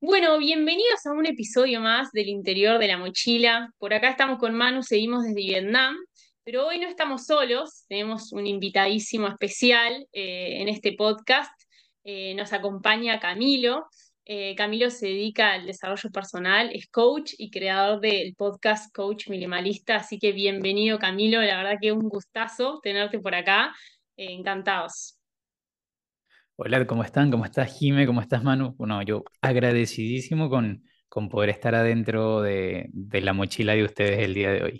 Bueno, bienvenidos a un episodio más del interior de la mochila. Por acá estamos con Manu, seguimos desde Vietnam, pero hoy no estamos solos, tenemos un invitadísimo especial en este podcast. Nos acompaña Camilo. Camilo se dedica al desarrollo personal, es coach y creador del podcast Coach Minimalista, así que bienvenido Camilo, la verdad que es un gustazo tenerte por acá. Encantados. Hola, ¿cómo están? ¿Cómo estás, Jime? ¿Cómo estás, Manu? Bueno, yo agradecidísimo con poder estar adentro de la mochila de ustedes el día de hoy.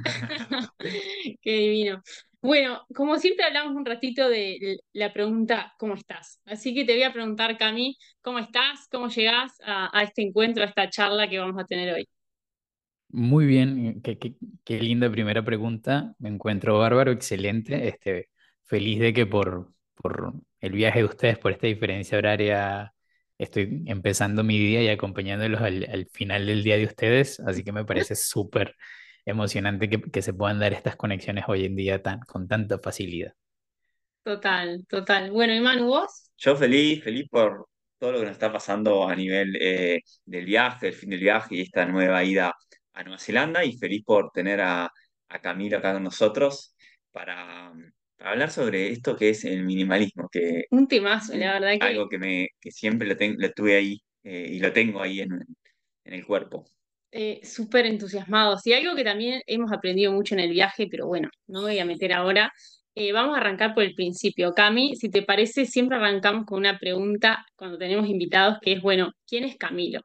Qué divino. Bueno, como siempre hablamos un ratito de la pregunta ¿cómo estás? Así que te voy a preguntar, Cami, ¿cómo estás? ¿Cómo llegás a este encuentro, a esta charla que vamos a tener hoy? Muy bien, qué linda primera pregunta. Me encuentro bárbaro, excelente. Feliz de que por el viaje de ustedes, por esta diferencia horaria, estoy empezando mi día y acompañándolos al final del día de ustedes. Así que me parece súper emocionante que se puedan dar estas conexiones hoy en día con tanta facilidad. Total, total. Bueno, y Manu, ¿vos? Yo feliz por todo lo que nos está pasando a nivel del viaje, el fin del viaje y esta nueva ida a Nueva Zelanda y feliz por tener a Camilo acá con nosotros para, para hablar sobre esto que es el minimalismo, que Un temazo, la verdad que algo que siempre lo tuve ahí y lo tengo ahí en el cuerpo. súper entusiasmados. Y algo que también hemos aprendido mucho en el viaje, pero bueno, no me voy a meter ahora. Vamos a arrancar por el principio. Cami, si te parece, siempre arrancamos con una pregunta cuando tenemos invitados, que es, bueno, ¿quién es Camilo?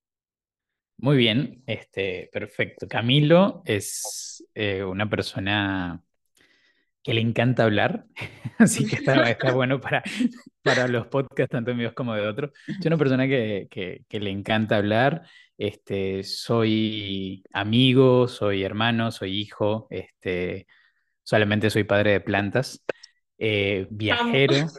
Muy bien, perfecto. Camilo es una persona que le encanta hablar, así que está bueno para los podcasts, tanto míos como de otros. Soy una persona que le encanta hablar, soy amigo, soy hermano, soy hijo, solamente soy padre de plantas, Amo. viajero,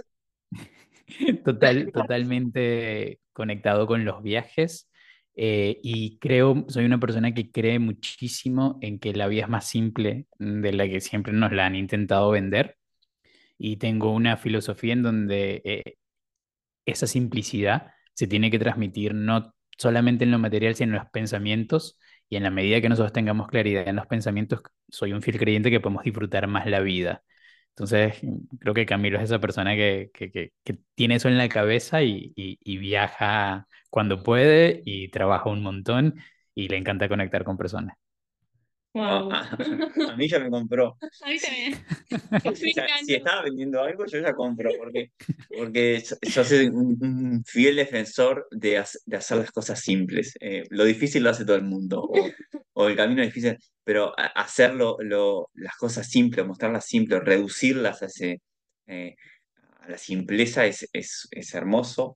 totalmente conectado con los viajes. Y soy una persona que cree muchísimo en que la vida es más simple de la que siempre nos la han intentado vender. Y tengo una filosofía en donde esa simplicidad se tiene que transmitir no solamente en lo material, sino en los pensamientos. Y en la medida que nosotros tengamos claridad en los pensamientos, soy un fiel creyente que podemos disfrutar más la vida. Entonces, creo que Camilo es esa persona que tiene eso en la cabeza y viaja cuando puede y trabaja un montón y le encanta conectar con personas. No, Wow. a mí ya me compró. A mí Si, también. Me si encanta. estaba vendiendo algo, yo ya compro, porque yo soy un fiel defensor de hacer las cosas simples. Lo difícil lo hace todo el mundo, o el camino es difícil, pero hacerlo, las cosas simples, mostrarlas simples, reducirlas eh, a la simpleza es hermoso.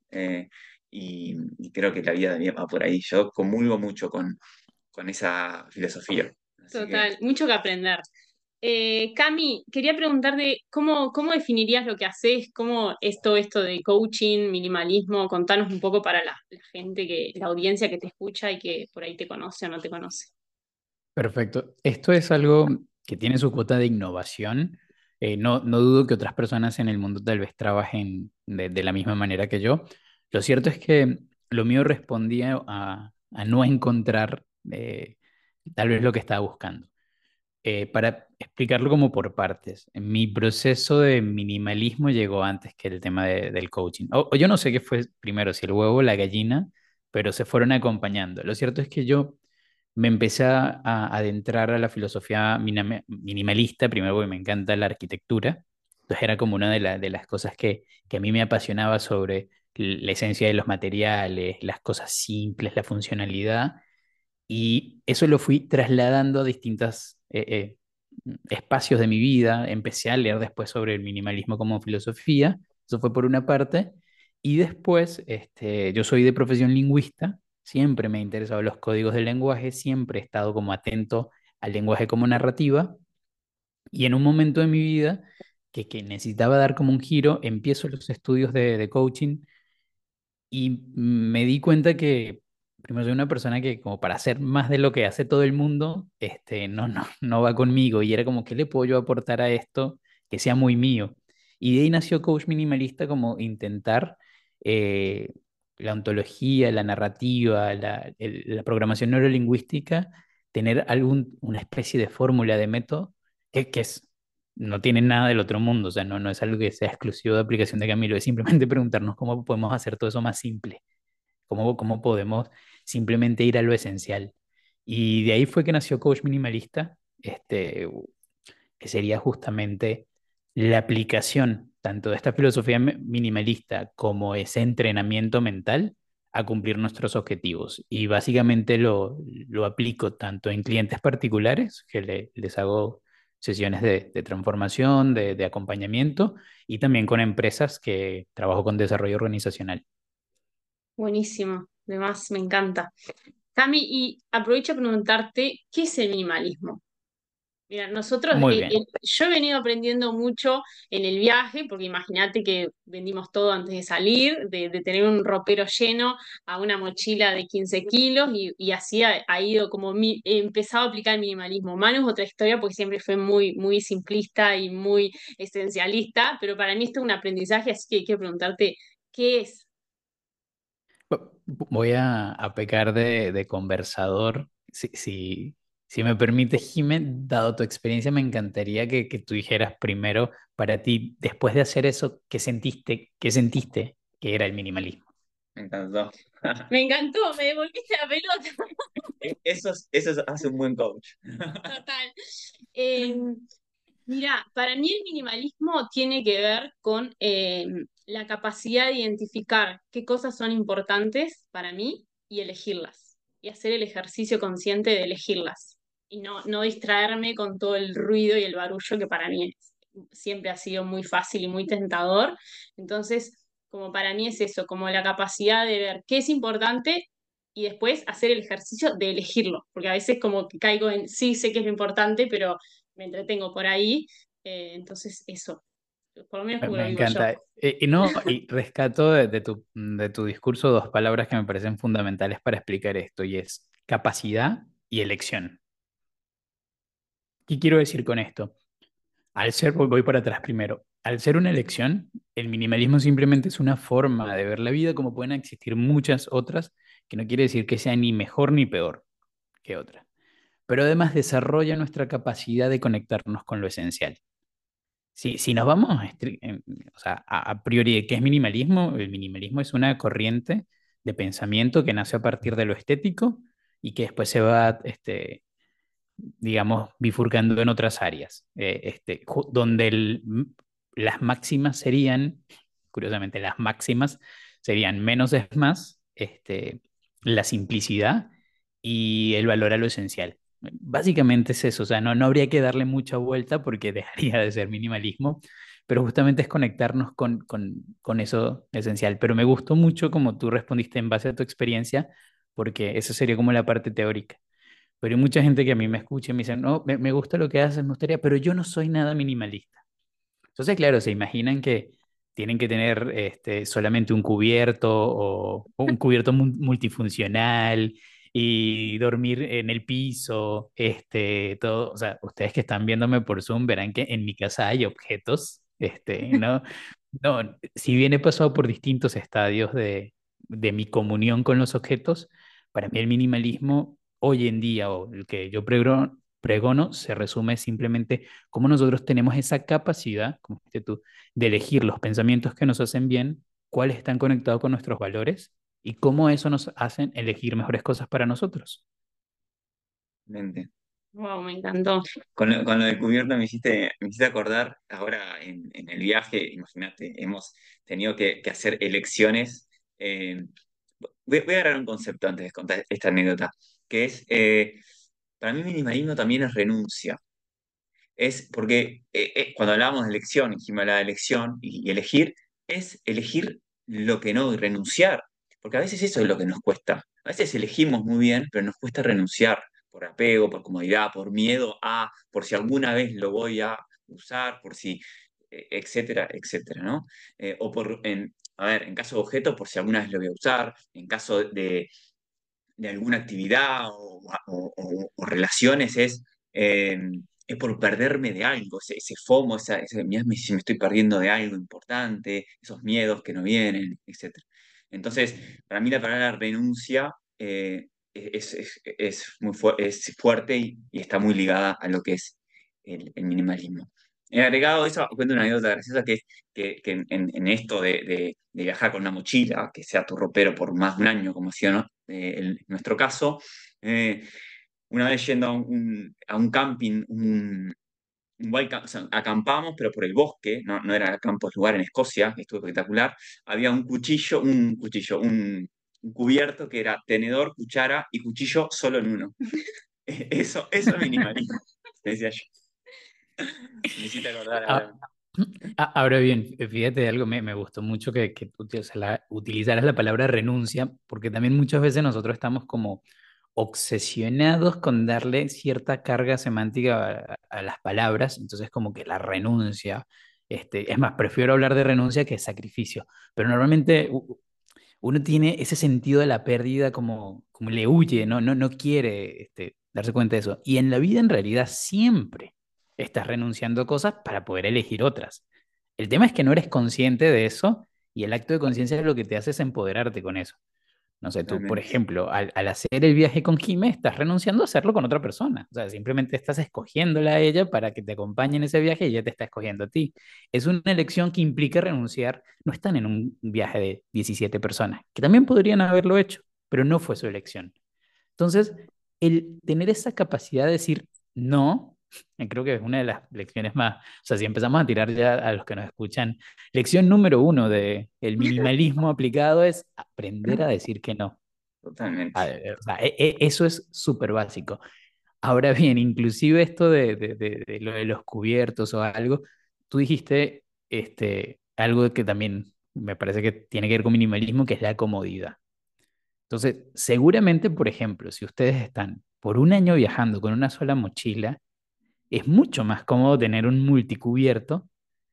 Y creo que la vida también va por ahí. Yo comulgo mucho con esa filosofía. Así que. Total, mucho que aprender. Cami, quería preguntarte cómo definirías lo que haces, cómo es todo esto de coaching, minimalismo, contanos un poco para la gente la audiencia que te escucha y que por ahí te conoce o no te conoce. Perfecto. Esto es algo que tiene su cuota de innovación. No dudo que otras personas en el mundo tal vez trabajen de la misma manera que yo. Lo cierto es que lo mío respondía a no encontrar tal vez lo que estaba buscando. Para explicarlo como por partes, mi proceso de minimalismo llegó antes que el tema del coaching. O yo no sé qué fue primero, si el huevo o la gallina, pero se fueron acompañando. Lo cierto es que yo me empecé a adentrar a la filosofía minimalista, primero porque me encanta la arquitectura, entonces era como una de las cosas que a mí me apasionaba sobre la esencia de los materiales, las cosas simples, la funcionalidad, y eso lo fui trasladando a distintos espacios de mi vida. Empecé a leer después sobre el minimalismo como filosofía, eso fue por una parte, y después yo soy de profesión lingüista, siempre me han interesado los códigos del lenguaje, siempre he estado como atento al lenguaje como narrativa, y en un momento de mi vida que necesitaba dar como un giro, empiezo los estudios de coaching y me di cuenta que, primero, soy una persona que como para hacer más de lo que hace todo el mundo, no va conmigo. Y era como, ¿qué le puedo yo aportar a esto que sea muy mío? Y de ahí nació Coach Minimalista como intentar eh, la ontología, la narrativa, la programación neurolingüística, tener una especie de fórmula de método que no tiene nada del otro mundo, o sea, no es algo que sea exclusivo de aplicación de Camilo, es simplemente preguntarnos cómo podemos hacer todo eso más simple, cómo podemos simplemente ir a lo esencial. Y de ahí fue que nació Coach Minimalista, que sería justamente la aplicación tanto de esta filosofía minimalista como ese entrenamiento mental a cumplir nuestros objetivos. Y básicamente lo aplico tanto en clientes particulares, que les hago sesiones de transformación, de acompañamiento, y también con empresas que trabajo con desarrollo organizacional. Buenísimo, además me encanta. Cami, y aprovecho a preguntarte, ¿qué es el minimalismo? Mira, nosotros, Muy bien. yo he venido aprendiendo mucho en el viaje, porque imagínate que vendimos todo antes de salir, de tener un ropero lleno a una mochila de 15 kilos y así ha ido como he empezado a aplicar el minimalismo. Manu es otra historia porque siempre fue muy simplista y muy esencialista, pero para mí esto es un aprendizaje, así que quiero preguntarte, ¿qué es? Voy a pecar de conversador. Si me permite, Jimen, dado tu experiencia, me encantaría que tú dijeras primero para ti, después de hacer eso, qué sentiste que era el minimalismo? Me encantó. Me encantó, me devolviste la pelota. Eso hace un buen coach. Total. Eh, Mira, para mí el minimalismo tiene que ver con la capacidad de identificar qué cosas son importantes para mí y elegirlas. Y hacer el ejercicio consciente de elegirlas. Y no distraerme con todo el ruido y el barullo que para mí siempre ha sido muy fácil y muy tentador. Entonces, como para mí es eso, como la capacidad de ver qué es importante y después hacer el ejercicio de elegirlo. Porque a veces como que caigo en, sí, sé que es lo importante, pero me entretengo por ahí, entonces eso, por lo menos como lo Me vivo yo. encanta. Y no, y rescato de tu discurso dos palabras que me parecen fundamentales para explicar esto, y es capacidad y elección. ¿Qué quiero decir con esto? Voy para atrás primero. Al ser una elección, el minimalismo simplemente es una forma de ver la vida, como pueden existir muchas otras, que no quiere decir que sea ni mejor ni peor que otra. Pero además desarrolla nuestra capacidad de conectarnos con lo esencial. Si nos vamos o sea, a priori de qué es minimalismo, el minimalismo es una corriente de pensamiento que nace a partir de lo estético y que después se va digamos, bifurcando en otras áreas, donde las máximas serían, curiosamente, las máximas serían menos es más, la simplicidad y el valor a lo esencial. Básicamente es eso, o sea, no habría que darle mucha vuelta porque dejaría de ser minimalismo, pero justamente es conectarnos con eso esencial. Pero me gustó mucho como tú respondiste en base a tu experiencia, porque eso sería como la parte teórica. Pero hay mucha gente que a mí me escucha y me dice, no, me gusta lo que haces, me gustaría, pero yo no soy nada minimalista. Entonces, claro, se imaginan que tienen que tener solamente un cubierto o un cubierto multifuncional y dormir en el piso, todo. O sea, ustedes que están viéndome por Zoom verán que en mi casa hay objetos, ¿no? No, si bien he pasado por distintos estadios de mi comunión con los objetos, para mí el minimalismo hoy en día, o el que yo pregono, se resume simplemente cómo nosotros tenemos esa capacidad, como dijiste tú, de elegir los pensamientos que nos hacen bien, cuáles están conectados con nuestros valores y cómo eso nos hacen elegir mejores cosas para nosotros. Mente. Wow, me encantó. Con lo del cubierto me hiciste acordar, ahora en el viaje, imagínate, hemos tenido que hacer elecciones. Voy a agarrar un concepto antes de contar esta anécdota, que es, para mí minimalismo también es renuncia. Es porque cuando hablábamos de elección, dijimos la de elección y elegir, es elegir lo que no y renunciar. Porque a veces eso es lo que nos cuesta. A veces elegimos muy bien, pero nos cuesta renunciar por apego, por comodidad, por miedo a, por si alguna vez lo voy a usar, por si, etcétera, etcétera, ¿no? O a ver, en caso de objeto, por si alguna vez lo voy a usar, en caso de alguna actividad o relaciones eh, es por perderme de algo, ese FOMO, mirá si me estoy perdiendo de algo importante, esos miedos que no vienen, etc. Entonces, para mí la palabra renuncia es fuerte y está muy ligada a lo que es el minimalismo. He agregado eso, cuento una anécdota graciosa que es que en esto de viajar con una mochila, que sea tu ropero por más de un año, como hacía, ¿no? En nuestro caso, eh, una vez yendo a un camping, o sea, acampamos, pero por el bosque, no era campos, lugar en Escocia, que estuvo espectacular, había un cubierto que era tenedor, cuchara y cuchillo solo en uno. Eso es minimalismo, decía yo. Me hiciste acordar ahora. Ah, ahora bien, fíjate de algo, me gustó mucho que tú utilizaras la palabra renuncia, porque también muchas veces nosotros estamos como obsesionados con darle cierta carga semántica a las palabras, entonces como que la renuncia, es más, prefiero hablar de renuncia que sacrificio, pero normalmente uno tiene ese sentido de la pérdida como le huye, no quiere darse cuenta de eso. Y en la vida en realidad siempre estás renunciando a cosas para poder elegir otras. El tema es que no eres consciente de eso y el acto de conciencia es lo que te hace es empoderarte con eso. No sé, tú, por Totalmente. ejemplo, al hacer el viaje con Jime, estás renunciando a hacerlo con otra persona. O sea, simplemente estás escogiéndola a ella para que te acompañe en ese viaje y ella te está escogiendo a ti. Es una elección que implica renunciar. No están en un viaje de 17 personas, que también podrían haberlo hecho, pero no fue su elección. Entonces, el tener esa capacidad de decir no, creo que es una de las lecciones más, o sea, si empezamos a tirar ya a los que nos escuchan, lección número uno de el minimalismo aplicado es aprender a decir que no. Totalmente. O sea, eso es súper básico. Ahora bien, inclusive esto de lo de los cubiertos o algo, tú dijiste algo que también me parece que tiene que ver con minimalismo, que es la comodidad. Entonces, seguramente, por ejemplo, si ustedes están por un año viajando con una sola mochila, es mucho más cómodo tener un multicubierto,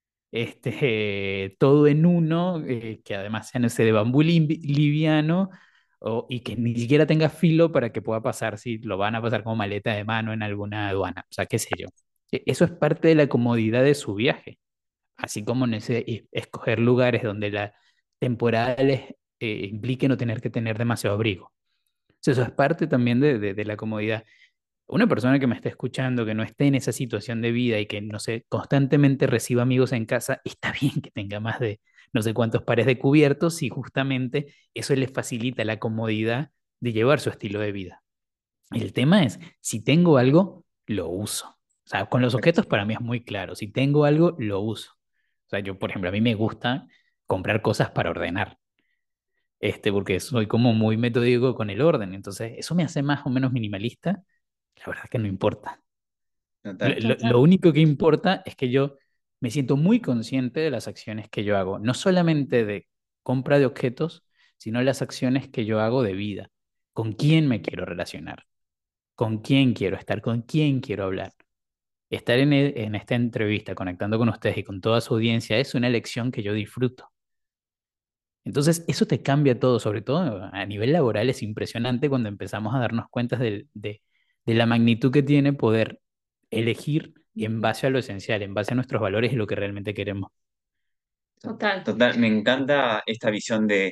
todo en uno, que además sea, no sé, de bambú liviano, y que ni siquiera tenga filo para que pueda pasar si lo van a pasar como maleta de mano en alguna aduana, o sea, qué sé yo. Eso es parte de la comodidad de su viaje, así como en ese escoger lugares donde la temporada les implique no tener que tener demasiado abrigo. Eso es parte también de la comodidad. Una persona que me está escuchando, que no esté en esa situación de vida y que, no sé, constantemente reciba amigos en casa, está bien que tenga más de no sé cuántos pares de cubiertos si justamente eso le facilita la comodidad de llevar su estilo de vida. El tema es, si tengo algo, lo uso. O sea, con los objetos para mí es muy claro. Si tengo algo, lo uso. O sea, yo, por ejemplo, a mí me gusta comprar cosas para ordenar, porque soy como muy metódico con el orden. Entonces, eso me hace más o menos minimalista. La verdad que no importa. Lo, Total. lo único que importa es que yo me siento muy consciente de las acciones que yo hago, no solamente de compra de objetos, sino las acciones que yo hago de vida. ¿Con quién me quiero relacionar? ¿Con quién quiero estar? ¿Con quién quiero hablar? Estar en esta entrevista, conectando con ustedes y con toda su audiencia, es una elección que yo disfruto. Entonces, eso te cambia todo, sobre todo a nivel laboral, es impresionante cuando empezamos a darnos cuenta de la magnitud que tiene poder elegir en base a lo esencial, en base a nuestros valores y lo que realmente queremos. Total. Total, me encanta esta visión de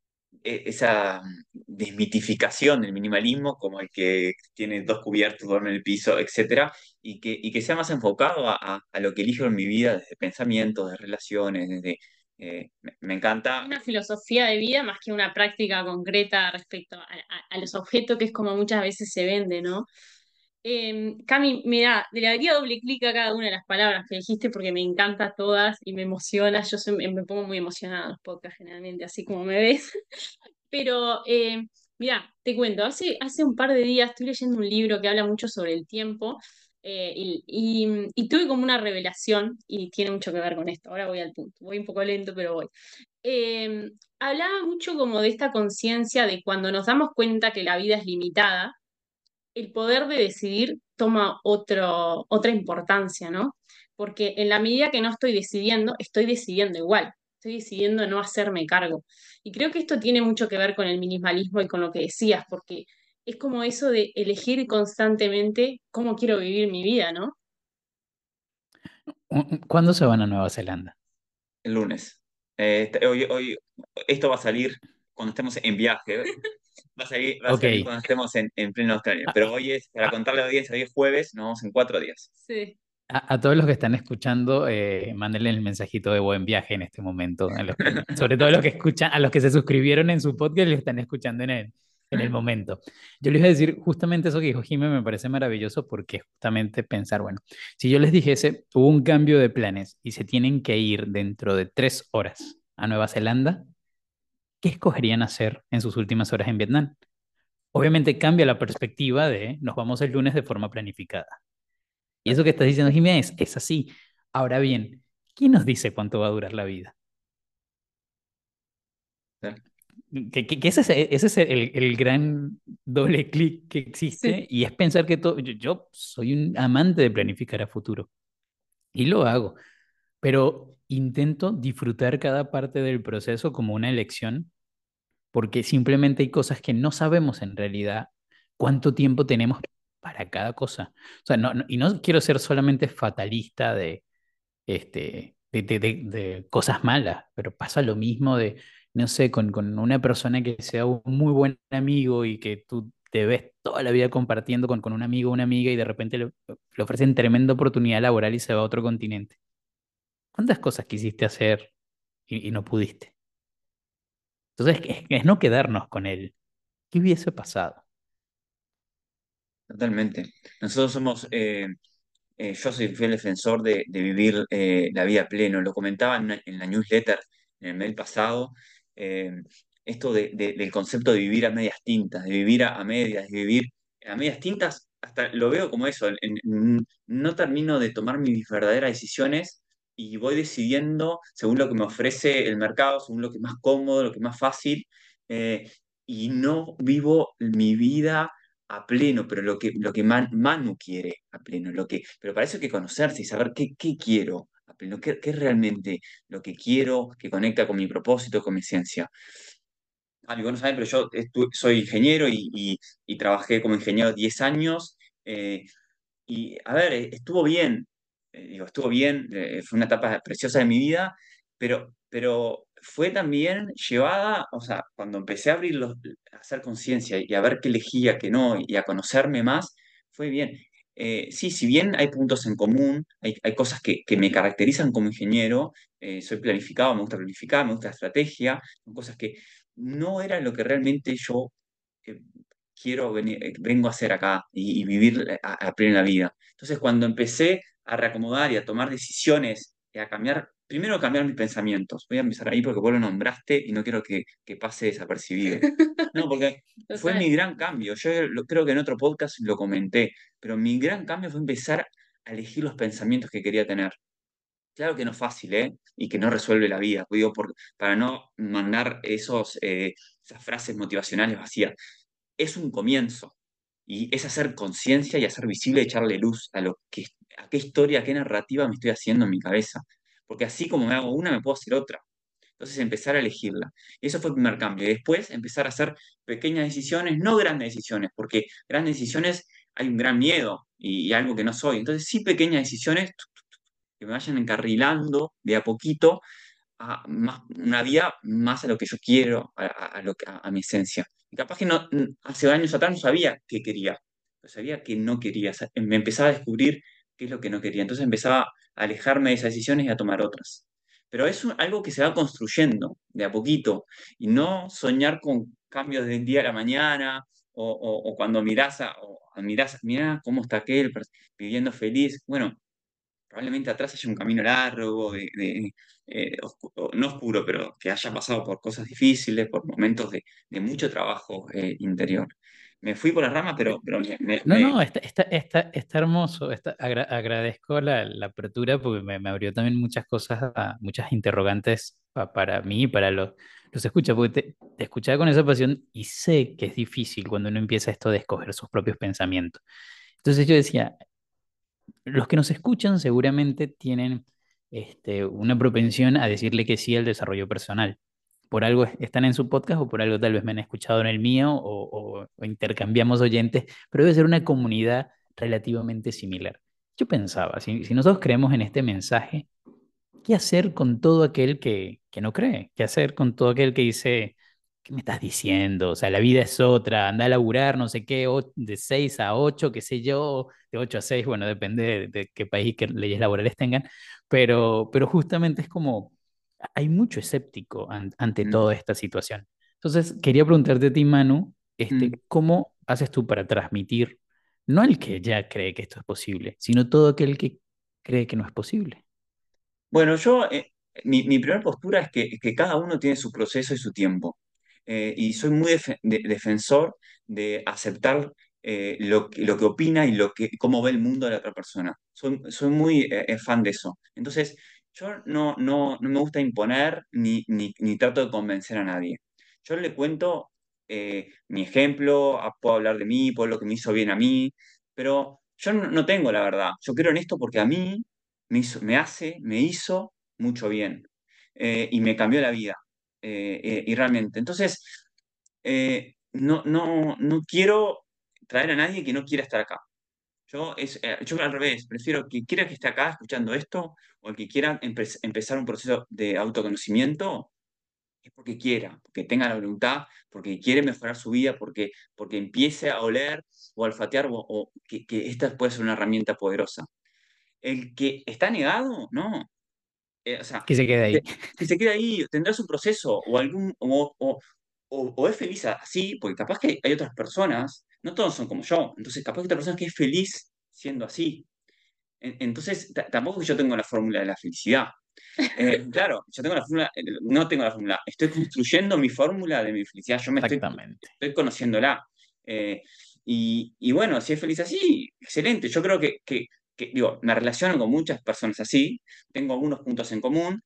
esa desmitificación del minimalismo, como el que tiene dos cubiertos, duerme en el piso, etcétera, y que sea más enfocado a lo que elijo en mi vida, desde pensamientos, de relaciones, me encanta. Una filosofía de vida más que una práctica concreta respecto a los objetos, que es como muchas veces se vende, ¿no? Cami, mira, le daría doble clic a cada una de las palabras que dijiste porque me encanta todas y me emociona. Me pongo muy emocionada en los podcasts generalmente, así como me ves. Pero mira, te cuento, hace un par de días estoy leyendo un libro que habla mucho sobre el tiempo y tuve como una revelación y tiene mucho que ver con esto. Ahora voy al punto, voy un poco lento, pero voy. Hablaba mucho como de esta conciencia de cuando nos damos cuenta que la vida es limitada, el poder de decidir toma otra importancia, ¿no? Porque en la medida que no estoy decidiendo igual, estoy decidiendo no hacerme cargo. Y creo que esto tiene mucho que ver con el minimalismo y con lo que decías, porque es como eso de elegir constantemente cómo quiero vivir mi vida, ¿no? ¿Cuándo se van a Nueva Zelanda? El lunes. Hoy, esto va a salir cuando estemos en viaje. Va a Ok. salir cuando estemos en pleno Australia. A, Pero hoy es, para a- contarle a la audiencia, hoy es jueves, nos vamos en 4 días. Sí. a todos los que están escuchando, mándenle el mensajito de buen viaje en este momento. Sobre todo a los que escuchan, a los que se suscribieron en su podcast y lo están escuchando en el momento. Yo les iba a decir justamente eso que dijo Jimé, me parece maravilloso porque justamente pensar, bueno, si yo les dijese, hubo un cambio de planes y se tienen que ir dentro de 3 horas a Nueva Zelanda, ¿qué escogerían hacer en sus últimas horas en Vietnam? Obviamente cambia la perspectiva de nos vamos el lunes de forma planificada. Y eso que estás diciendo, Jiménez, es así. Ahora bien, ¿quién nos dice cuánto va a durar la vida? Que ese es el gran doble clic que Sí. existe y es pensar que todo, yo soy un amante de planificar a futuro y lo hago, pero intento disfrutar cada parte del proceso como una elección porque simplemente hay cosas que no sabemos en realidad cuánto tiempo tenemos para cada cosa. O sea, y no quiero ser solamente fatalista de cosas malas, pero pasa lo mismo de, no sé, con una persona que sea un muy buen amigo y que tú te ves toda la vida compartiendo con un amigo o una amiga y de repente le ofrecen tremenda oportunidad laboral y se va a otro continente. ¿Cuántas cosas quisiste hacer y no pudiste? Entonces, es no quedarnos con él. ¿Qué hubiese pasado? Totalmente. Nosotros somos, yo soy fiel defensor de vivir la vida a pleno. Lo comentaba en la newsletter en el mail pasado. eh, Esto del concepto de vivir a medias tintas, de vivir a medias, de vivir a medias tintas, hasta lo veo como eso. No termino de tomar mis verdaderas decisiones y voy decidiendo según lo que me ofrece el mercado, según lo que es más cómodo, lo que es más fácil, y no vivo mi vida a pleno, pero lo que Manu quiere a pleno, pero para eso hay que conocerse y saber qué quiero a pleno, qué es realmente lo que quiero, que conecta con mi propósito, con mi esencia. Algo no saben, pero yo soy ingeniero y trabajé como ingeniero 10 años. Y a ver, estuvo bien, digo, estuvo bien, fue una etapa preciosa de mi vida, pero fue también llevada, o sea, cuando empecé a a hacer conciencia y a ver qué elegía, qué no, y a conocerme más, fue bien. Sí, si bien hay puntos en común, hay cosas que me caracterizan como ingeniero, soy planificado, me gusta planificar, me gusta la estrategia, son cosas que no era lo que realmente yo eh, vengo a hacer acá y vivir a pleno la vida. Entonces, cuando empecé a reacomodar y a tomar decisiones y a cambiar, primero a cambiar mis pensamientos. Voy a empezar ahí porque vos lo nombraste y no quiero que pase desapercibido. No, porque fue Total. mi gran cambio. Yo creo que en otro podcast lo comenté, pero mi gran cambio fue empezar a elegir los pensamientos que quería tener. Claro que no es fácil, ¿eh? Y que no resuelve la vida. Digo, para no mandar esas frases motivacionales vacías. Es un comienzo. Y es hacer conciencia y hacer visible, echarle luz a qué historia, a qué narrativa me estoy haciendo en mi cabeza. Porque así como me hago una, me puedo hacer otra. Entonces empezar a elegirla. Y eso fue el primer cambio. Y después empezar a hacer pequeñas decisiones, no grandes decisiones, porque grandes decisiones hay un gran miedo y algo que no soy. Entonces sí pequeñas decisiones que me vayan encarrilando de a poquito una vida más a lo que yo quiero, a mi esencia. Y capaz que hace años atrás no sabía qué quería, pero sabía que no quería. Me empezaba a descubrir qué es lo que no quería. Entonces empezaba a alejarme de esas decisiones y a tomar otras. Pero es algo que se va construyendo de a poquito y no soñar con cambios de un día a la mañana o cuando mirá cómo está aquel viviendo feliz. Bueno, probablemente atrás haya un camino largo, no oscuro, pero que haya pasado por cosas difíciles, por momentos de mucho trabajo interior. Me fui por las ramas, pero No, no, está hermoso. Agradezco la apertura porque me abrió también muchas cosas, muchas interrogantes para mí y para los escucha, porque te escuchaba con esa pasión y sé que es difícil cuando uno empieza esto de escoger sus propios pensamientos. Entonces yo decía, los que nos escuchan seguramente tienen una propensión a decirle que sí al desarrollo personal. Por algo están en su podcast o por algo tal vez me han escuchado en el mío o intercambiamos oyentes, pero debe ser una comunidad relativamente similar. Yo pensaba, si nosotros creemos en este mensaje, ¿qué hacer con todo aquel que no cree? ¿Qué hacer con todo aquel que dice ¿qué me estás diciendo? O sea, la vida es otra, anda a laburar, no sé qué, de 6 a 8 qué sé yo, de 8 a 6 bueno, depende de qué país y qué leyes laborales tengan, pero justamente es como, hay mucho escéptico ante Mm, toda esta situación. Entonces, quería preguntarte a ti, Manu, mm. ¿cómo haces tú para transmitir, no al que ya cree que esto es posible, sino todo aquel que cree que no es posible? Bueno, mi primera postura es que cada uno tiene su proceso y su tiempo. Y soy muy defensor de aceptar lo que opina y cómo ve el mundo de la otra persona. Soy muy fan de eso. Entonces, yo no me gusta imponer ni trato de convencer a nadie. Yo le cuento mi ejemplo, puedo hablar de mí, por lo que me hizo bien a mí, pero yo no tengo la verdad. Yo creo en esto porque a mí me hizo mucho bien y me cambió la vida. Y realmente, entonces, no quiero traer a nadie que no quiera estar acá. Yo al revés, prefiero que quiera que esté acá escuchando esto o el que quiera empezar un proceso de autoconocimiento, es porque quiera, porque tenga la voluntad, porque quiere mejorar su vida, porque empiece a oler o a olfatear o que esta puede ser una herramienta poderosa. El que está negado, no. O sea, Que se quede ahí. que se quede ahí, tendrá su proceso o o es feliz así, porque capaz que hay otras personas, no todos son como yo, entonces capaz que hay otra persona que es feliz siendo así. Entonces, tampoco que yo tengo la fórmula de la felicidad. Claro, yo tengo la fórmula, no tengo la fórmula, estoy construyendo mi fórmula de mi felicidad, Exactamente. estoy conociéndola. Eh, y bueno, si es feliz así, excelente. Yo creo digo, me relaciono con muchas personas así, tengo algunos puntos en común,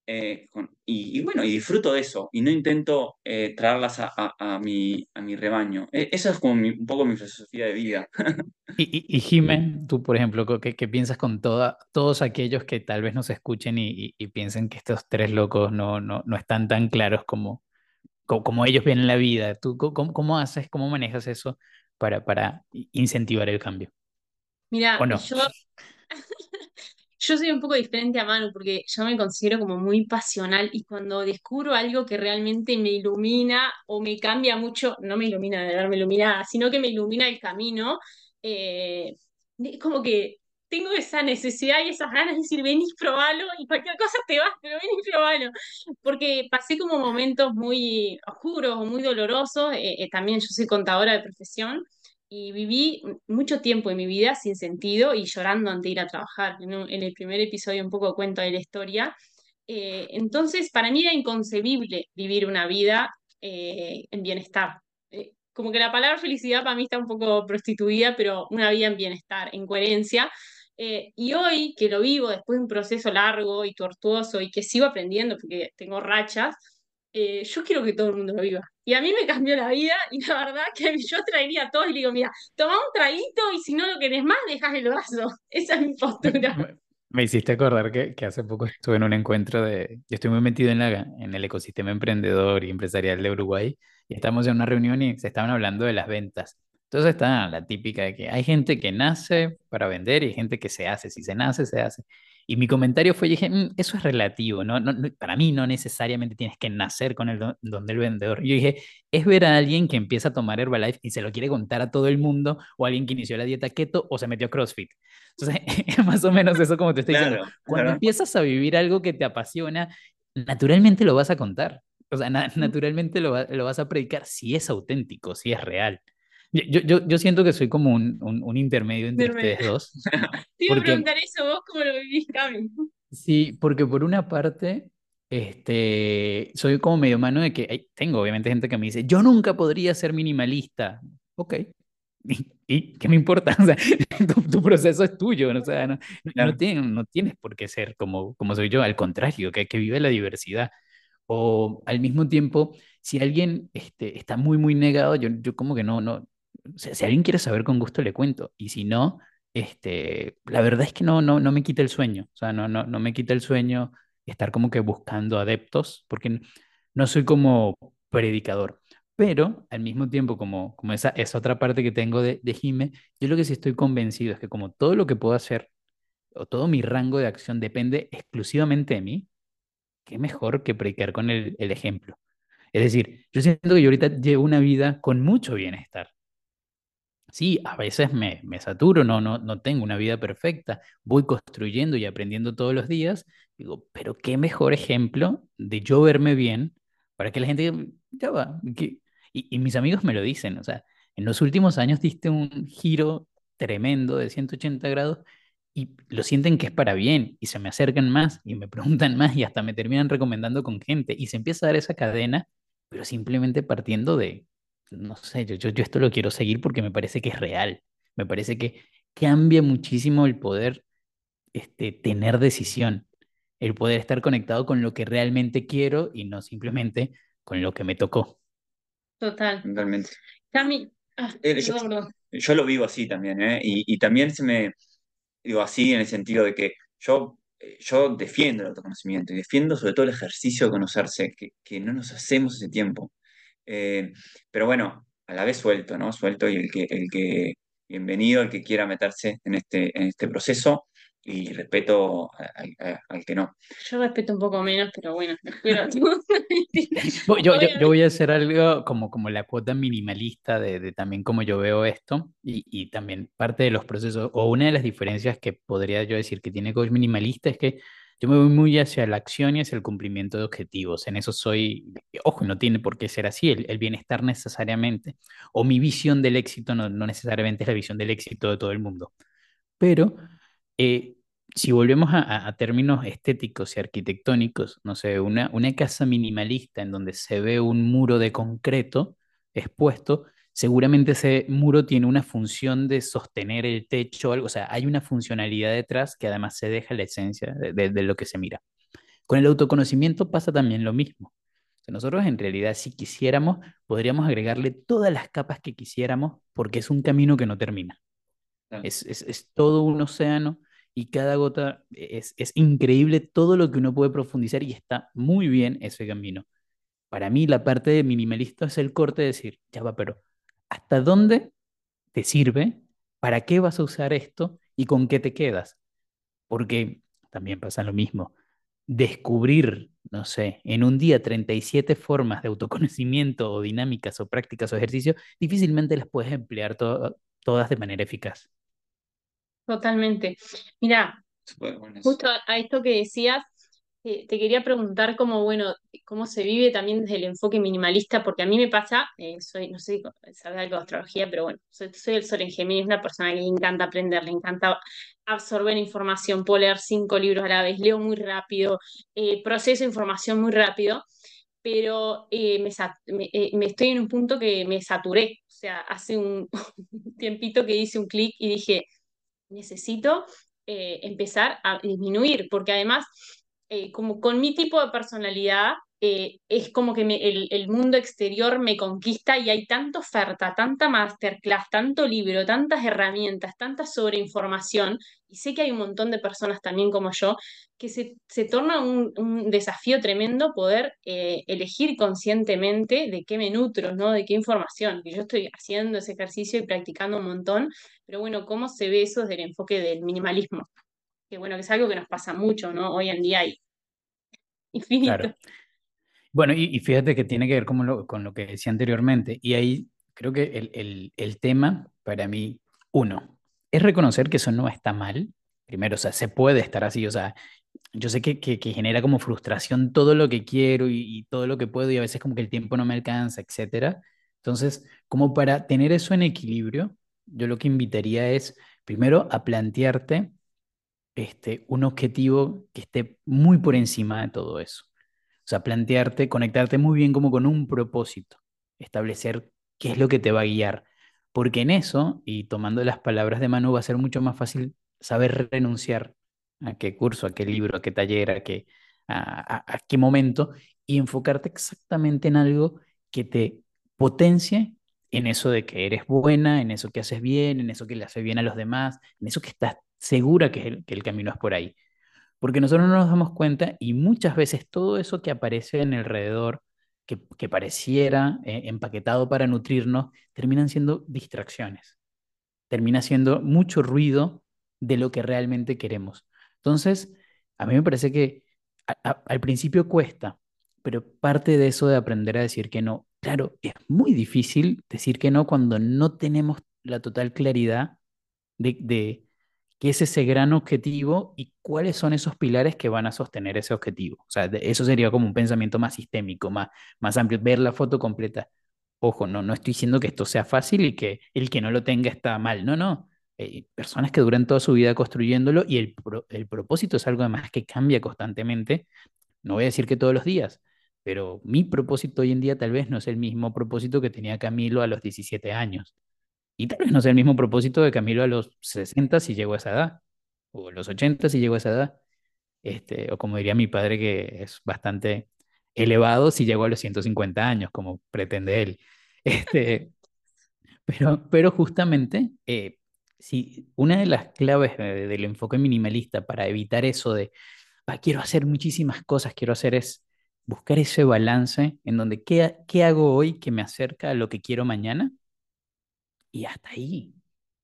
y bueno, y disfruto de eso, y no intento traerlas a mi rebaño. Eso es como un poco mi filosofía de vida. Y Jimé, tú, por ejemplo, ¿qué piensas con todos aquellos que tal vez nos escuchen y piensen que estos tres locos no están tan claros como ellos ven la vida? ¿Tú cómo haces, cómo manejas eso para incentivar el cambio? ¿O Mira, no? yo soy un poco diferente a Manu porque yo me considero como muy pasional y cuando descubro algo que realmente me ilumina o me cambia mucho, no me ilumina de verme iluminada, sino que me ilumina el camino, es como que tengo esa necesidad y esas ganas de decir, venís, probalo y cualquier cosa te vas, pero venís, probalo. Porque pasé como momentos muy oscuros o muy dolorosos, también yo soy contadora de profesión y viví mucho tiempo en mi vida sin sentido y llorando antes de ir a trabajar. En el primer episodio un poco cuento de la historia. Entonces, para mí era inconcebible vivir una vida en bienestar. Como que la palabra felicidad para mí está un poco prostituida, pero una vida en bienestar, en coherencia. Y hoy que lo vivo después de un proceso largo y tortuoso y que sigo aprendiendo porque tengo rachas, yo quiero que todo el mundo lo viva. Y a mí me cambió la vida y la verdad que yo traería a todos y le digo, mira, toma un traguito y si no lo querés más, dejas el vaso. Esa es mi Me, postura. me- me hiciste acordar que hace poco estuve en un encuentro yo estoy muy metido en el ecosistema emprendedor y empresarial de Uruguay, y estamos en una reunión y se estaban hablando de las ventas. Entonces está la típica de que hay gente que nace para vender y hay gente que se hace. Si se nace, se hace. Y mi comentario fue, dije, eso es relativo, para mí no necesariamente tienes que nacer con el don del vendedor. Yo dije, es ver a alguien que empieza a tomar Herbalife y se lo quiere contar a todo el mundo, o alguien que inició la dieta keto o se metió a CrossFit. Entonces, es más o menos eso como te estoy diciendo. Claro, Cuando claro. empiezas a vivir algo que te apasiona, naturalmente lo vas a contar. O sea, naturalmente lo vas a predicar si es auténtico, si es real. Yo siento que soy como un intermedio entre Verme. ustedes dos, Te iba a porque preguntar eso, vos cómo lo vivís, Cami. sí, porque por una parte, soy como medio mano de que tengo obviamente gente que me dice, yo nunca podría ser minimalista. Ok, ¿y qué me importa? O sea, tu proceso es tuyo, ¿no? O sea, Claro. no tienes por qué ser como soy yo, al contrario, que vive la diversidad. O al mismo tiempo, si alguien está muy negado, yo como que no, o sea, si alguien quiere saber con gusto le cuento, y si no, la verdad es que no me quita el sueño, o sea, no me quita el sueño estar como que buscando adeptos, porque no soy como predicador. Pero al mismo tiempo, como esa otra parte que tengo de Jime, yo lo que sí estoy convencido es que como todo lo que puedo hacer o todo mi rango de acción depende exclusivamente de mí, qué mejor que predicar con el ejemplo. Es decir, yo siento que yo ahorita llevo una vida con mucho bienestar. Sí, a veces me saturo, no tengo una vida perfecta, voy construyendo y aprendiendo todos los días. Digo, pero qué mejor ejemplo de yo verme bien para que la gente diga, ya va. Y mis amigos me lo dicen, o sea, en los últimos años diste un giro tremendo de 180 grados y lo sienten que es para bien y se me acercan más y me preguntan más y hasta me terminan recomendando con gente y se empieza a dar esa cadena, pero simplemente partiendo de no sé, yo esto lo quiero seguir porque me parece que es real. Me parece que cambia muchísimo el poder tener decisión, el poder estar conectado con lo que realmente quiero y no simplemente con lo que me tocó. Total. Totalmente. Cami, Eh, yo, perdón, perdón. yo lo vivo así también, ¿eh? Y también digo así en el sentido de que yo defiendo el autoconocimiento y defiendo sobre todo el ejercicio de conocerse, que no nos hacemos ese tiempo. Eh, pero bueno, a la vez suelto, ¿no? Suelto y bienvenido el que quiera meterse en este proceso y respeto al que no. Yo respeto un poco menos, pero bueno, espero. Yo Obviamente. voy a hacer algo como la cuota minimalista de también como yo veo esto y también parte de los procesos o una de las diferencias que podría yo decir que tiene coach minimalista es que yo me voy muy hacia la acción y hacia el cumplimiento de objetivos. En eso soy, ojo, no tiene por qué ser así, el bienestar necesariamente o mi visión del éxito no necesariamente es la visión del éxito de todo el mundo. Pero eh, si volvemos a términos estéticos y arquitectónicos, no sé, una casa minimalista en donde se ve un muro de concreto expuesto, seguramente ese muro tiene una función de sostener el techo o algo, o sea, hay una funcionalidad detrás que además se deja la esencia de lo que se mira. Con el autoconocimiento pasa también lo mismo. O sea, nosotros en realidad, si quisiéramos, podríamos agregarle todas las capas que quisiéramos porque es un camino que no termina. Es todo un océano y cada gota es increíble todo lo que uno puede profundizar y está muy bien ese camino. Para mí la parte de minimalista es el corte de decir, ya va, pero ¿hasta dónde te sirve? ¿Para qué vas a usar esto? ¿Y con qué te quedas? Porque también pasa lo mismo. Descubrir, no sé, en un día 37 formas de autoconocimiento o dinámicas o prácticas o ejercicios, difícilmente las puedes emplear todas de manera eficaz. Totalmente. Mira, Súper bueno eso. justo a esto que decías, te quería preguntar cómo, bueno, cómo se vive también desde el enfoque minimalista, porque a mí me pasa, soy, no sé si sabes algo de astrología, pero bueno, soy el Sol en Géminis, una persona que le encanta aprender, le encanta absorber información, puedo leer 5 libros a la vez, leo muy rápido, proceso información muy rápido, pero me estoy en un punto que me saturé, o sea, hace un tiempito que hice un clic y dije necesito empezar a disminuir, porque además, como con mi tipo de personalidad, es como que el mundo exterior me conquista y hay tanta oferta, tanta masterclass, tanto libro, tantas herramientas, tanta sobreinformación, y sé que hay un montón de personas también como yo, que se torna un desafío tremendo poder elegir conscientemente de qué me nutro, ¿no? De qué información, que yo estoy haciendo ese ejercicio y practicando un montón, pero bueno, ¿cómo se ve eso desde el enfoque del minimalismo? Que bueno, que es algo que nos pasa mucho, ¿no? Hoy en día hay infinito. Claro. Bueno, y fíjate que tiene que ver con lo que decía anteriormente. Y ahí creo que el tema para mí, uno, es reconocer que eso no está mal. Primero, o sea, se puede estar así. O sea, yo sé que genera como frustración todo lo que quiero y todo lo que puedo y a veces como que el tiempo no me alcanza, etcétera. Entonces, como para tener eso en equilibrio, yo lo que invitaría es, primero, a plantearte un objetivo que esté muy por encima de todo eso. O sea, plantearte, conectarte muy bien como con un propósito, establecer qué es lo que te va a guiar. Porque en eso, y tomando las palabras de Manu, va a ser mucho más fácil saber renunciar a qué curso, a qué libro, a qué taller, a qué momento, y enfocarte exactamente en algo que te potencie en eso de que eres buena, en eso que haces bien, en eso que le hace bien a los demás, en eso que estás segura que el camino es por ahí. Porque nosotros no nos damos cuenta y muchas veces todo eso que aparece en alrededor, que pareciera empaquetado para nutrirnos, terminan siendo distracciones, termina siendo mucho ruido de lo que realmente queremos. Entonces, a mí me parece que al principio cuesta, pero parte de eso de aprender a decir que no, claro, es muy difícil decir que no cuando no tenemos la total claridad de qué es ese gran objetivo y cuáles son esos pilares que van a sostener ese objetivo. O sea, eso sería como un pensamiento más sistémico, más amplio, ver la foto completa. Ojo, no estoy diciendo que esto sea fácil y que el que no lo tenga está mal. No, no. Personas que duran toda su vida construyéndolo y el propósito es algo además que cambia constantemente. No voy a decir que todos los días, pero mi propósito hoy en día tal vez no es el mismo propósito que tenía Camilo a los 17 años. Y tal vez no sea el mismo propósito de Camilo a los 60 si llegó a esa edad, o a los 80 si llegó a esa edad, o como diría mi padre, que es bastante elevado si llegó a los 150 años, como pretende él. Este, pero justamente, si una de las claves del enfoque minimalista para evitar eso de, quiero hacer muchísimas cosas, quiero hacer es buscar ese balance en donde qué hago hoy que me acerca a lo que quiero mañana y hasta ahí.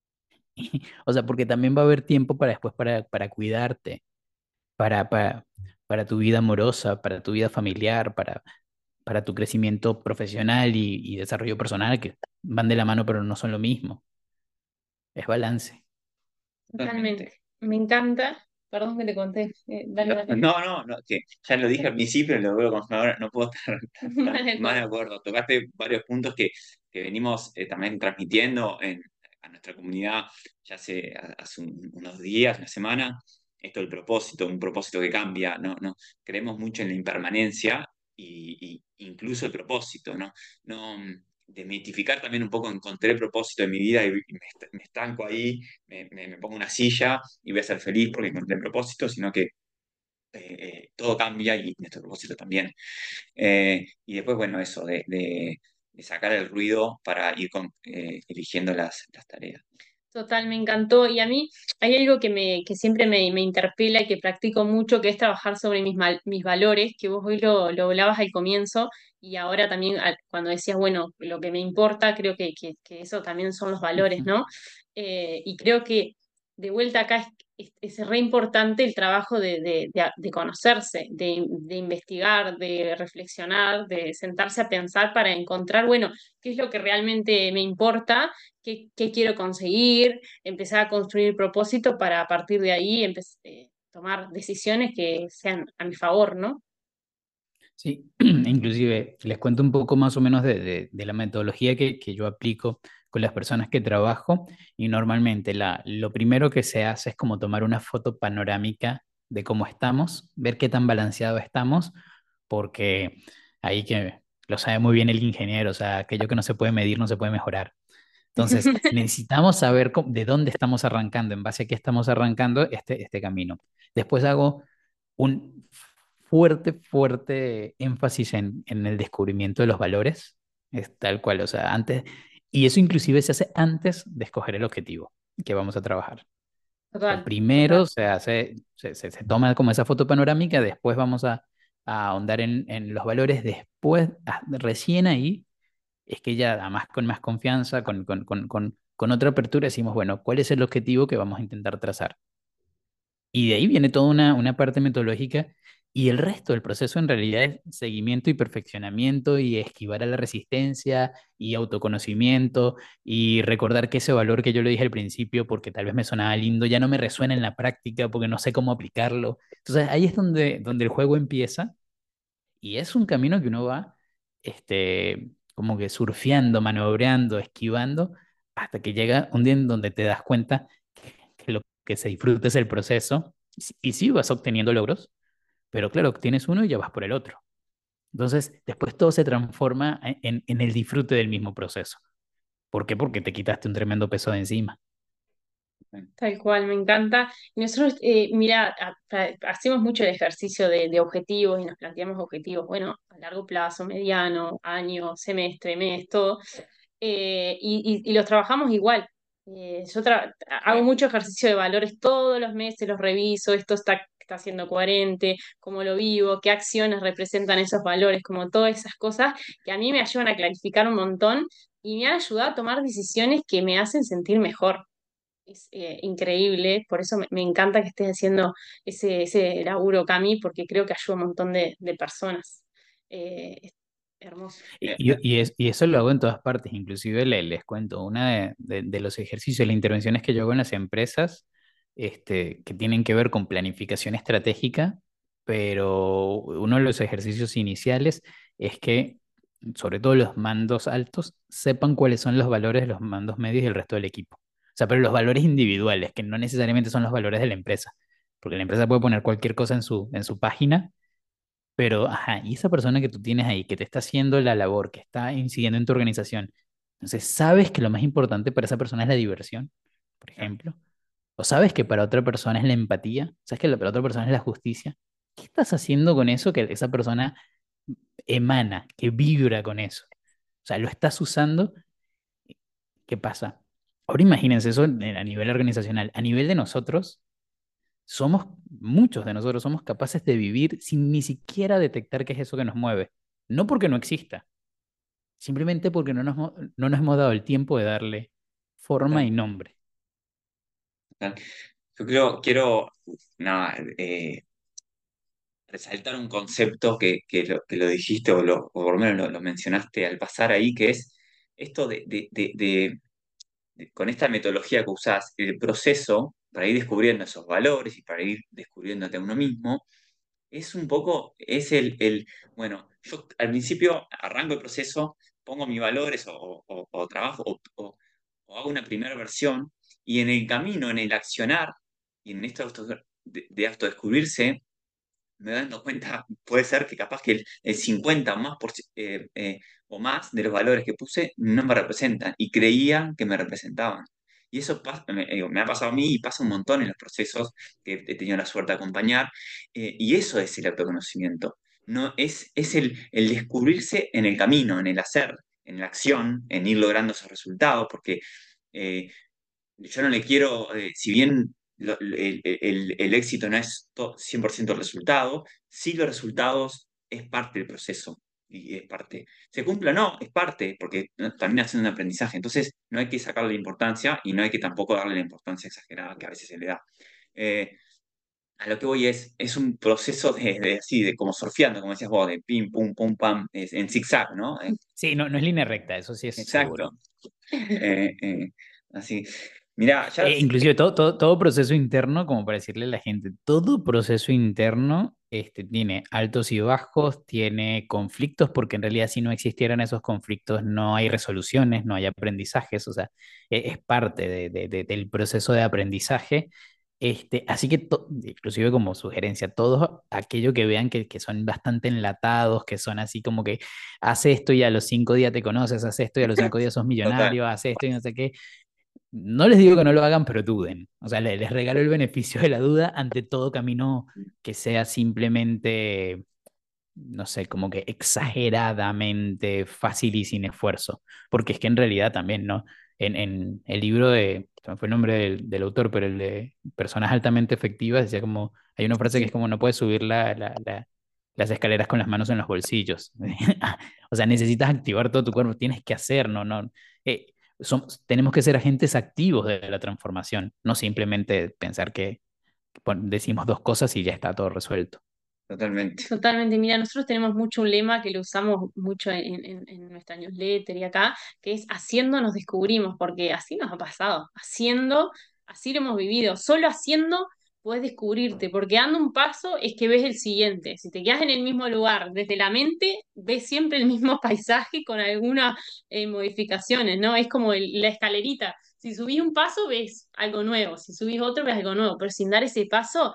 O sea, porque también va a haber tiempo para después para cuidarte, para, para, para tu vida amorosa, para tu vida familiar, para tu crecimiento profesional y desarrollo personal, que van de la mano pero no son lo mismo. Es balance. Totalmente. Me encanta. Perdón que te conté. Dale, dale. No, que ya lo dije al principio y lo vuelvo a confirmar ahora, no puedo estar Dale, más de dale. acuerdo. Tocaste varios puntos que venimos también transmitiendo a nuestra comunidad ya hace unos días, una semana. Esto del propósito, un propósito que cambia, ¿no? Creemos mucho en la impermanencia y incluso el propósito, ¿no? No, desmitificar también un poco, encontré el propósito de mi vida y me estanco ahí, me pongo una silla y voy a ser feliz porque encontré el propósito, sino que todo cambia y nuestro propósito también. Y después, bueno, eso de sacar el ruido para ir eligiendo las tareas. Total, me encantó. Y a mí hay algo que siempre me interpela y que practico mucho, que es trabajar sobre mis valores, que vos hoy lo hablabas al comienzo y ahora también cuando decías, bueno, lo que me importa, creo que eso también son los valores, Ujú. ¿no? Y creo que de vuelta acá es re importante el trabajo de conocerse, de investigar, de reflexionar, de sentarse a pensar para encontrar, bueno, qué es lo que realmente me importa, qué quiero conseguir, empezar a construir propósito para a partir de ahí tomar decisiones que sean a mi favor, ¿no? Sí, inclusive les cuento un poco más o menos de la metodología que yo aplico con las personas que trabajo y normalmente lo primero que se hace es como tomar una foto panorámica de cómo estamos, ver qué tan balanceado estamos, porque ahí que lo sabe muy bien el ingeniero, o sea, aquello que no se puede medir no se puede mejorar. Entonces, necesitamos saber de dónde estamos arrancando, en base a qué estamos arrancando este camino. Después hago un fuerte énfasis en el descubrimiento de los valores, es tal cual, o sea, antes, y eso inclusive se hace antes de escoger el objetivo que vamos a trabajar. O sea, Total, primero total. se toma como esa foto panorámica, después vamos a ahondar en los valores, después, recién ahí, es que ya además con más confianza, con otra apertura, decimos, bueno, ¿cuál es el objetivo que vamos a intentar trazar? Y de ahí viene toda una parte metodológica y el resto del proceso en realidad es seguimiento y perfeccionamiento y esquivar a la resistencia y autoconocimiento y recordar que ese valor que yo le dije al principio porque tal vez me sonaba lindo ya no me resuena en la práctica porque no sé cómo aplicarlo. Entonces ahí es donde el juego empieza y es un camino que uno va como que surfeando, maniobrando, esquivando hasta que llega un día en donde te das cuenta que lo que se disfruta es el proceso. Y sí, vas obteniendo logros, pero claro, obtienes uno y ya vas por el otro. Entonces, después todo se transforma en el disfrute del mismo proceso. ¿Por qué? Porque te quitaste un tremendo peso de encima. Tal cual, me encanta. Y nosotros, mira, hacemos mucho el ejercicio de objetivos y nos planteamos objetivos, bueno, a largo plazo, mediano, año, semestre, mes, todo. Y los trabajamos igual. Yo hago Sí. mucho ejercicio de valores todos los meses, los reviso, esto está siendo coherente, cómo lo vivo, qué acciones representan esos valores, como todas esas cosas que a mí me ayudan a clarificar un montón y me han ayudado a tomar decisiones que me hacen sentir mejor. Es increíble, por eso me encanta que estés haciendo ese laburo, Cami, porque creo que ayuda a un montón de personas. Es hermoso. Y eso lo hago en todas partes, inclusive les cuento, una de los ejercicios, las intervenciones que yo hago en las empresas, que tienen que ver con planificación estratégica, pero uno de los ejercicios iniciales es que, sobre todo los mandos altos, sepan cuáles son los valores de los mandos medios y el resto del equipo. O sea, pero los valores individuales, que no necesariamente son los valores de la empresa, porque la empresa puede poner cualquier cosa en su página, pero, ajá, y esa persona que tú tienes ahí, que te está haciendo la labor, que está incidiendo en tu organización, entonces sabes que lo más importante para esa persona es la diversión, por ejemplo, o sabes que para otra persona es la empatía, sabes que para otra persona es la justicia. ¿Qué estás haciendo con eso que esa persona emana, que vibra con eso? O sea, lo estás usando. ¿Qué pasa? Ahora imagínense eso a nivel organizacional, a nivel de nosotros. Muchos de nosotros somos capaces de vivir sin ni siquiera detectar qué es eso que nos mueve. No porque no exista, simplemente porque no nos hemos dado el tiempo de darle forma y nombre. Yo creo, quiero nada, resaltar un concepto que lo dijiste o por lo menos lo mencionaste al pasar ahí, que es esto con esta metodología que usás, el proceso para ir descubriendo esos valores y para ir descubriéndote a uno mismo, es un poco, es bueno, yo al principio arranco el proceso, pongo mis valores o trabajo o hago una primera versión y en el camino, en el accionar y en esto de autodescubrirse, me doy dando cuenta, puede ser que capaz que el 50 o más, o más de los valores que puse no me representan y creía que me representaban. Y eso me ha pasado a mí y pasa un montón en los procesos que he tenido la suerte de acompañar. Y eso es el autoconocimiento. No, es el descubrirse en el camino, en el hacer, en la acción, en ir logrando esos resultados, porque eh, yo no le quiero, si bien el éxito no es 100% el resultado, sí los resultados es parte del proceso y es parte. Se cumpla o no, es parte, porque ¿no? También haciendo un aprendizaje. Entonces no hay que sacarle la importancia y no hay que tampoco darle la importancia exagerada que a veces se le da. Eh, a lo que voy es un proceso así, de como surfeando, como decías vos, de pim, pum, pum, pam, en zigzag, ¿no? Sí, no es línea recta, eso sí es seguro. Exacto. Eh, eh, así. Mira, ya Inclusive todo proceso interno, como para decirle a la gente, todo proceso interno tiene altos y bajos, tiene conflictos, porque en realidad si no existieran esos conflictos no hay resoluciones, no hay aprendizajes, o sea, es parte del proceso de aprendizaje. Así que, inclusive como sugerencia, todo aquello que vean que son bastante enlatados, que son así como que hace esto y a los 5 días te conoces, hace esto y a los 5 días sos total. millonario, hace esto y no sé qué. No les digo que no lo hagan, pero duden. O sea, les regalo el beneficio de la duda ante todo camino que sea simplemente, no sé, como que exageradamente fácil y sin esfuerzo. Porque es que en realidad también, ¿no? En el libro se me fue el nombre del autor, pero el de Personas altamente efectivas, decía como, hay una frase que es Sí, como, no puedes subir las escaleras con las manos en los bolsillos. O sea, necesitas activar todo tu cuerpo, tienes que hacer, ¿no? No. Eh, tenemos que ser agentes activos de la transformación, no simplemente pensar que decimos dos cosas y ya está todo resuelto. totalmente. Totalmente, mira, nosotros tenemos mucho un lema que lo usamos mucho en nuestra newsletter y acá, que es haciendo nos descubrimos, porque así nos ha pasado, haciendo, así lo hemos vivido, solo haciendo puedes descubrirte, porque dando un paso es que ves el siguiente, si te quedas en el mismo lugar, desde la mente, ves siempre el mismo paisaje con algunas modificaciones, ¿no? Es como la escalerita, si subís un paso ves algo nuevo, si subís otro ves algo nuevo, pero sin dar ese paso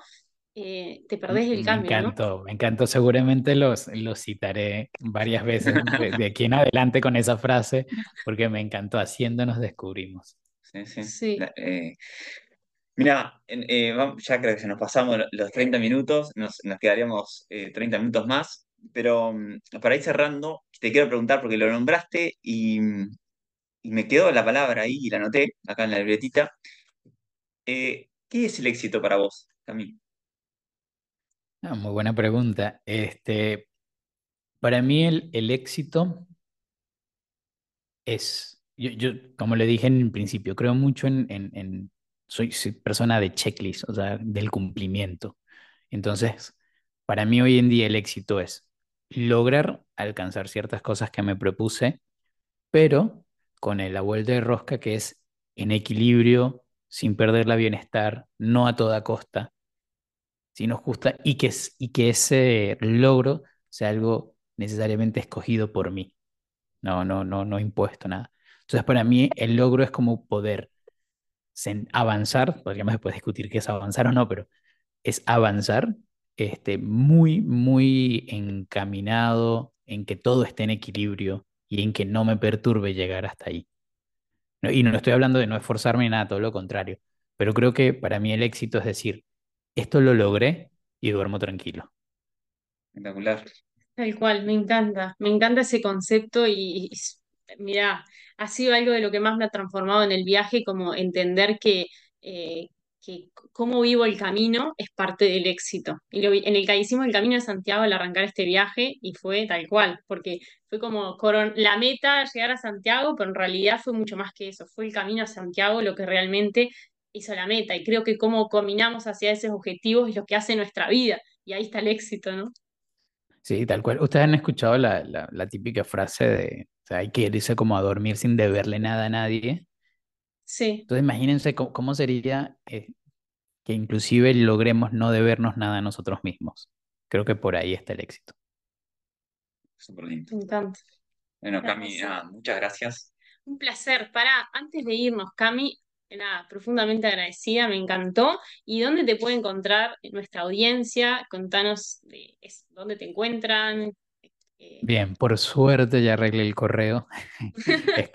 te perdés el Me cambio, ¿no? encantó, me encantó. Seguramente los citaré varias veces de aquí en adelante con esa frase, porque me encantó. Haciendo nos descubrimos. Sí, sí. Sí, Mira, ya creo que se nos pasamos los 30 minutos, nos quedaríamos 30 minutos más, pero para ir cerrando, te quiero preguntar, porque lo nombraste y me quedó la palabra ahí y la anoté acá en la libretita. ¿Qué es el éxito para vos, Camil? Muy buena pregunta. Para mí el éxito como le dije en el principio, creo mucho soy persona de checklist, o sea, del cumplimiento. Entonces, para mí hoy en día el éxito es lograr alcanzar ciertas cosas que me propuse, pero con la vuelta de rosca que es en equilibrio, sin perder la bienestar, no a toda costa, sino justa, y que ese logro sea algo necesariamente escogido por mí, no impuesto nada. Entonces, para mí, el logro es como poder avanzar, podríamos después discutir qué es avanzar o no, pero es avanzar muy encaminado en que todo esté en equilibrio y en que no me perturbe llegar hasta ahí. Y no estoy hablando de no esforzarme ni nada, todo lo contrario, pero creo que para mí el éxito es decir, esto lo logré y duermo tranquilo. Espectacular. Tal cual, me encanta ese concepto mira, ha sido algo de lo que más me ha transformado en el viaje, como entender eh, que cómo vivo el camino es parte del éxito. En el que hicimos el Camino de Santiago al arrancar este viaje y fue tal cual, porque fue como la meta, llegar a Santiago, pero en realidad fue mucho más que eso, fue el camino a Santiago lo que realmente hizo la meta y creo que cómo caminamos hacia esos objetivos es lo que hace nuestra vida y ahí está el éxito, ¿no? Sí, tal cual. Ustedes han escuchado la típica frase de, o sea, hay que irse como a dormir sin deberle nada a nadie. Sí. Entonces imagínense cómo sería que inclusive logremos no debernos nada a nosotros mismos. Creo que por ahí está el éxito. Súper lindo. Me encanta. Bueno, Cami, Hermoso. nada, muchas gracias. Un placer. Antes de irnos, Cami, nada, profundamente agradecida, me encantó. ¿Y dónde te puede encontrar nuestra audiencia? Contanos dónde te encuentran. Eh, Bien, por suerte ya arreglé el correo. Es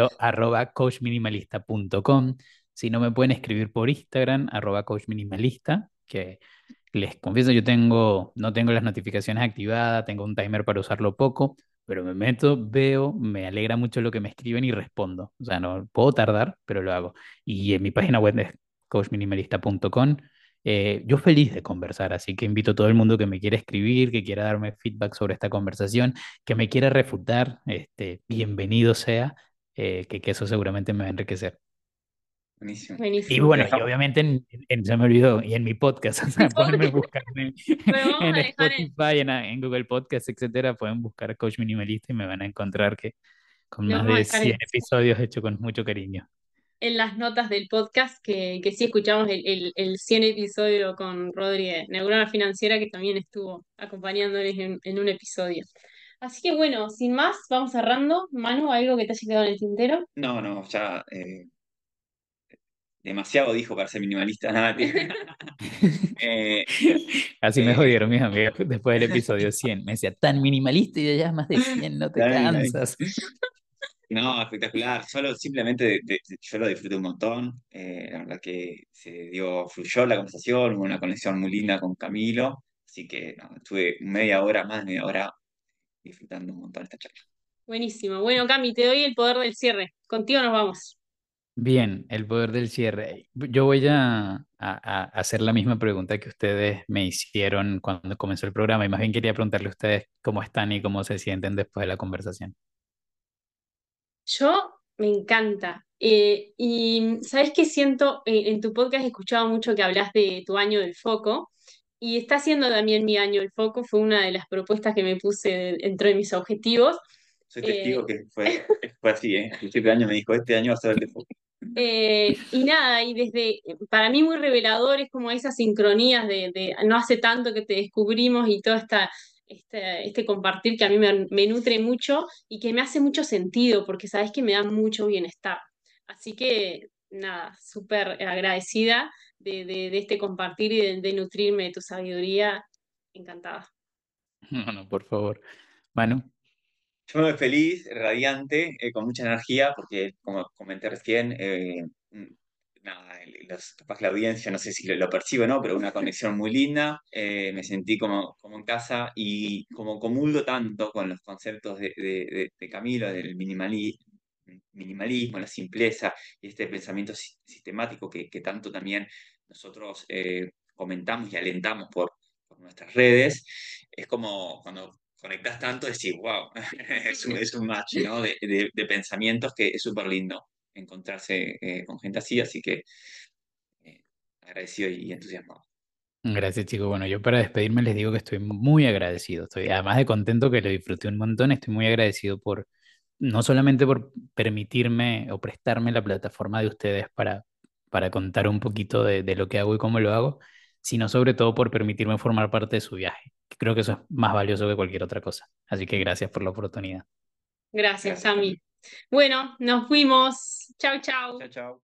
camilo@coachminimalista.com. Si no, me pueden escribir por Instagram, @coachminimalista, que les confieso, no tengo las notificaciones activadas, tengo un timer para usarlo poco, pero me meto, veo, me alegra mucho lo que me escriben y respondo. O sea, no puedo tardar, pero lo hago. Y en mi página web es coachminimalista.com. Yo feliz de conversar, así que invito a todo el mundo que me quiera escribir, que quiera darme feedback sobre esta conversación, que me quiera refutar, bienvenido sea, que eso seguramente me va a enriquecer. Buenísimo. Y buenísimo. Te bueno, y dejamos. obviamente se me olvidó, y en mi podcast, o sea, pueden buscarme Bueno, vamos en a dejar Spotify, en Google Podcast, etcétera, pueden buscar Coach Minimalista y me van a encontrar que con lo más vamos a de dejar en 100 episodios hechos con mucho cariño. las notas del podcast, que sí escuchamos el 100 episodio con Rodri de Neurona Financiera, que también estuvo acompañándoles en un episodio. Así que bueno, sin más, vamos cerrando. Manu, ¿algo que te haya quedado en el tintero? No, no, ya demasiado dijo para ser minimalista. Nada, eh, Así me eh, jodieron mis amigos después del episodio 100. Me decía, tan minimalista y ya llevas más de 100, no te cansas. no, espectacular. Solo simplemente yo lo disfruté un montón. La verdad que fluyó la conversación, hubo una conexión muy linda con Camilo. Así que no, estuve media hora, más de media hora, disfrutando un montón esta charla. Buenísimo. Bueno, Cami, te doy el poder del cierre. Contigo nos vamos. Bien, el poder del cierre. Yo voy a hacer la misma pregunta que ustedes me hicieron cuando comenzó el programa y más bien quería preguntarle a ustedes cómo están y cómo se sienten después de la conversación. Yo me encanta. Y ¿sabes qué siento? En tu podcast he escuchado mucho que hablas de tu año del foco y está siendo también mi año del foco. Fue una de las propuestas que me puse dentro de mis objetivos. Soy testigo Eh, que fue así, ¿eh? El principio de año me dijo, este año va a ser el de foco. y nada, para mí muy revelador es como esas sincronías de no hace tanto que te descubrimos y todo este compartir que a mí me nutre mucho y que me hace mucho sentido porque sabes que me da mucho bienestar. Así que nada, súper agradecida de este compartir y de nutrirme de tu sabiduría. Encantada. No, no, por favor. Manu. Yo me voy feliz, radiante, con mucha energía, porque como comenté recién, nada, capaz que la audiencia, no sé si lo percibe o no, pero una conexión muy linda. Me sentí como en casa y como comulgo tanto con los conceptos de Camilo, del minimalismo, la simpleza y este pensamiento sistemático que tanto también nosotros comentamos y alentamos por nuestras redes. Es como cuando conectás tanto, decís, wow, es un match, ¿no? De pensamientos que es súper lindo encontrarse con gente así, así que agradecido y entusiasmado. Gracias, chicos. Bueno, yo para despedirme les digo que estoy muy agradecido. Estoy, además de contento que lo disfruté un montón, estoy muy agradecido por, no solamente por permitirme o prestarme la plataforma de ustedes para contar un poquito de lo que hago y cómo lo hago, sino sobre todo por permitirme formar parte de su viaje, que creo que eso es más valioso que cualquier otra cosa. Así que gracias por la oportunidad. Gracias, Sami. Bueno, nos fuimos. Chau, chau. Chao, chao.